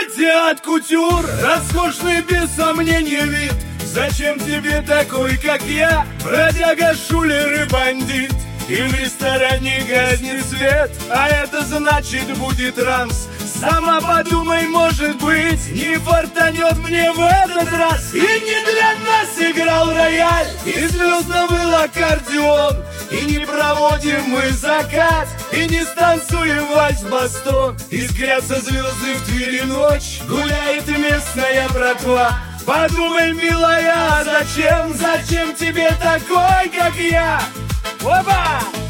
платье от кутюр, роскошный без сомнения вид. Зачем тебе такой, как я, бродяга, шулер и бандит? И в ресторане гаснет свет, а это значит будет рамс. Сама подумай, может быть, не фартанет мне в этот раз. И не для нас играл рояль, и звездно был аккордеон. И не проводим мы закат, и не станцуем вальс-бастон. Искрятся звезды в Твери ночь, гуляет местная братва. Подумай, милая, зачем тебе такой, как я? Опа!